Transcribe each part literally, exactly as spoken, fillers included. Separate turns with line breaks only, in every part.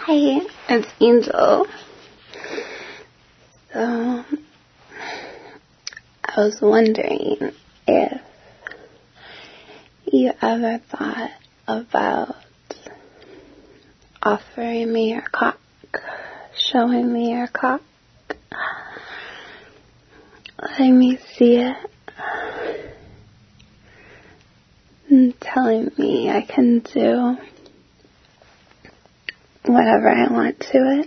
Hi, it's Angel. So, I was wondering if you ever thought about offering me your cock, showing me your cock, letting me see it, and telling me I can do whatever I want to it.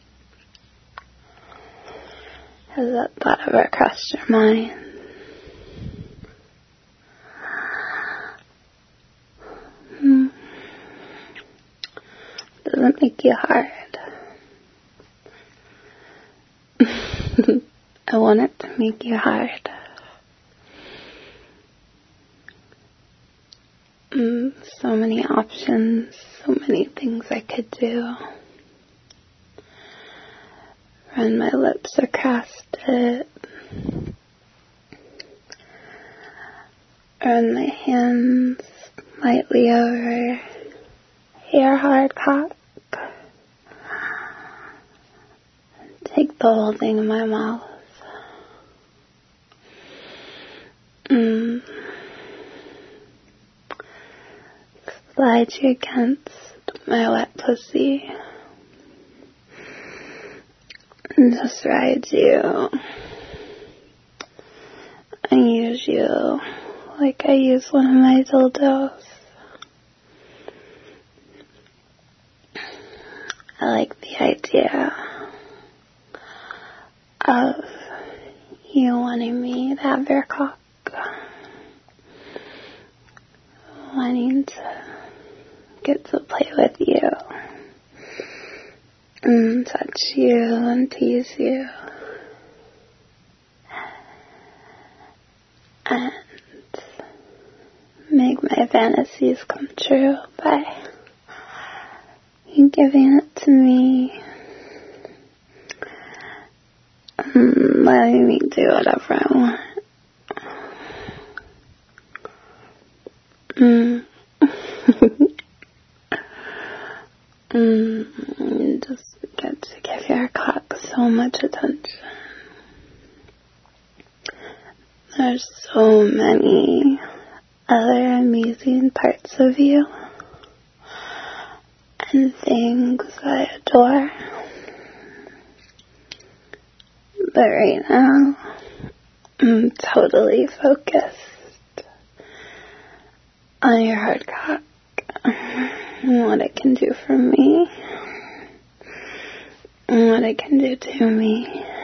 Has that thought ever crossed your mind? Hmm. Doesn't make you hard. I want it to make you hard. Mm, so many options, so many things I could do. Run my lips across it. Run my hands lightly over your hard cock. Take the whole thing in my mouth. Mm. Slide you against my wet pussy. And just ride you. And use you like I use one of my dildos. I like the idea of you wanting me to have your cock. Wanting to get to play with you. And touch you and tease you. And make my fantasies come true by you giving it to me. And letting me do whatever I want. Mm. mm. Just get to give your cock so much attention. There's so many other amazing parts of you and things I adore. But right now, I'm totally focused on your hard cock and what it can do for me and what it can do to me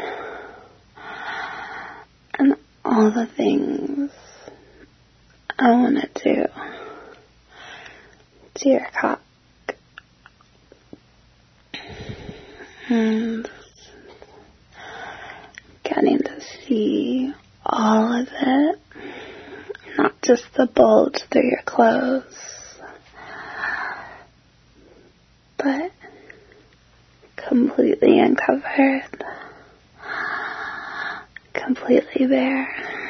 and all the things I want to do to your cock. And getting to see all of it, not just the bulge through your clothes, but completely uncovered, completely bare,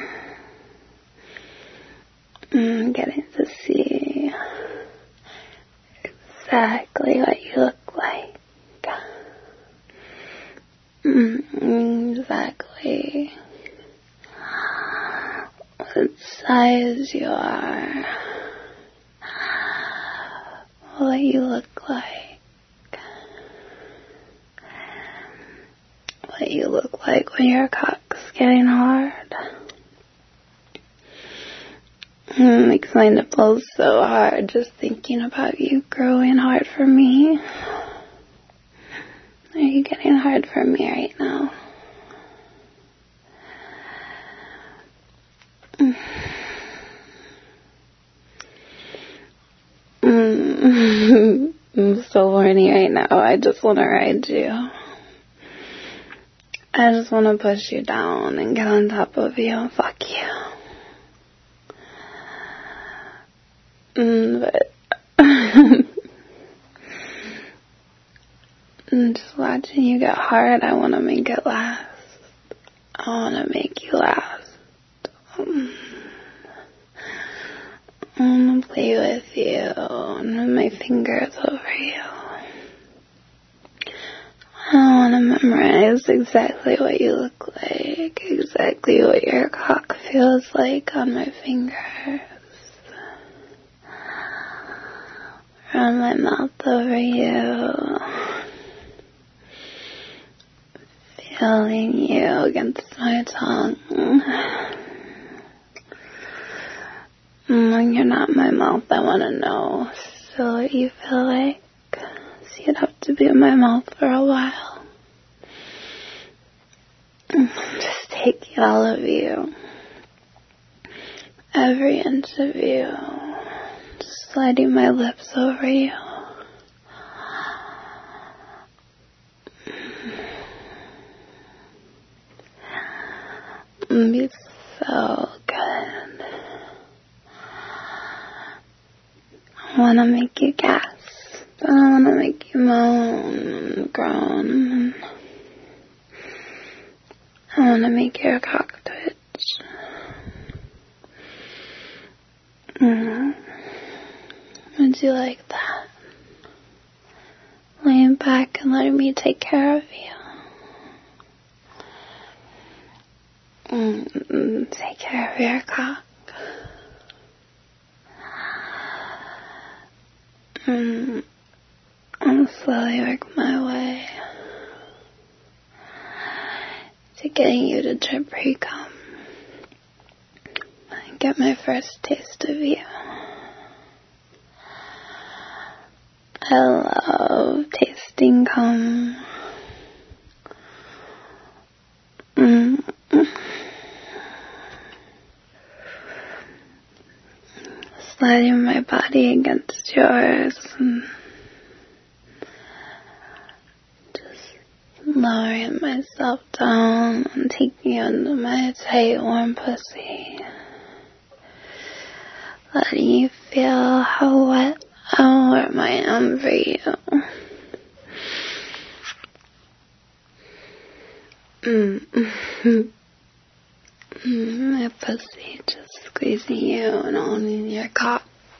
and getting to see exactly what you look like. Mm, exactly what size you are, what you look like, what you look like when your cock's getting hard. It makes my nipples so hard just thinking about you growing hard for me. Are you getting hard for me right now? Mm. I'm so horny right now. I just want to ride you. I just want to push you down and get on top of you and fuck you. Mm, but just watching you get hard, I want to make it last. I want to make you last. Um, I want to play with you and run my fingers over you. want to memorize exactly what you look like, exactly what your cock feels like on my fingers. Run my mouth over you, feeling you against my tongue. When you're not in my mouth, I want to know still what you feel like. So you'd have to be in my mouth for a while. Just taking all of you, every inch of you, just sliding my lips over you. It'd be so good. I want to make you gasp. I want to make you moan and groan. I want to make your cock twitch. Mm. Would you like that? Laying back and letting me take care of you. Mm. Take care of your cock. Mm. I'll slowly work my way to getting you to drip pre-cum and get my first taste of you. I love tasting cum. Mm. Sliding my body against yours and lowering myself down and taking you into my tight, warm pussy. Letting you feel how wet and warm I am for you. Mm. Mm, my pussy just squeezing you and owning your cock.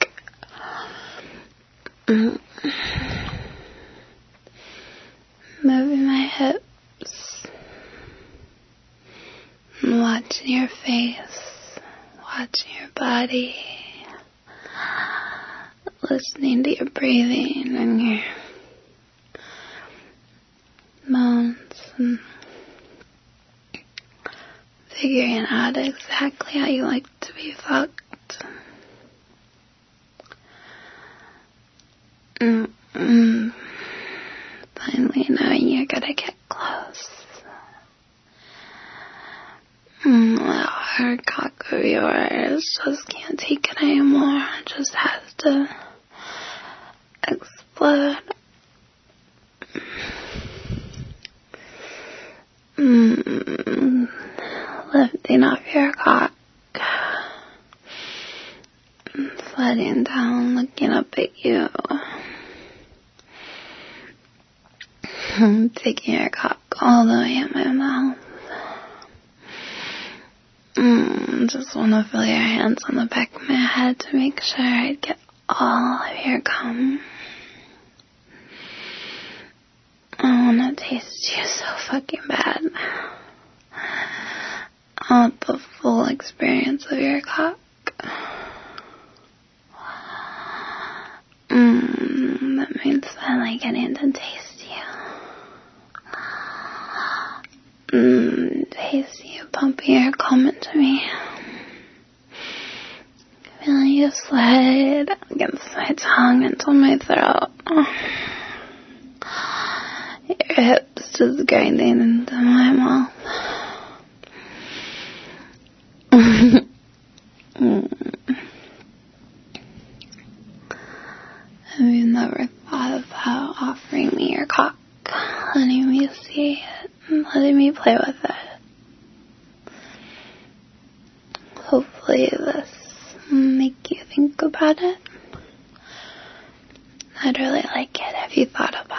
Mm. Moving my hips, and watching your face, watching your body, listening to your breathing and your moans, and figuring out exactly how you like to be fucked. Mm-mm. Finally knowing you're gonna get close. Mm, that hard cock of yours just can't take it anymore. It just has to explode. Mm, lifting off your cock. Sliding down, looking up at you. Taking your cock all the way in my mouth. Mm, just want to feel your hands on the back of my head to make sure I get all of your cum. I want to taste you so fucking bad. I want the full experience of your cock. Mmm, that means finally getting to taste you. Mmm, taste you pumping your cum into me. Feeling you slide against my tongue into my throat. Your hips just grinding into my mouth. Mm. Have you never thought about offering me your cock, letting me see it, and letting me play with it? Hopefully this will make you think about it. I'd really like it if you thought about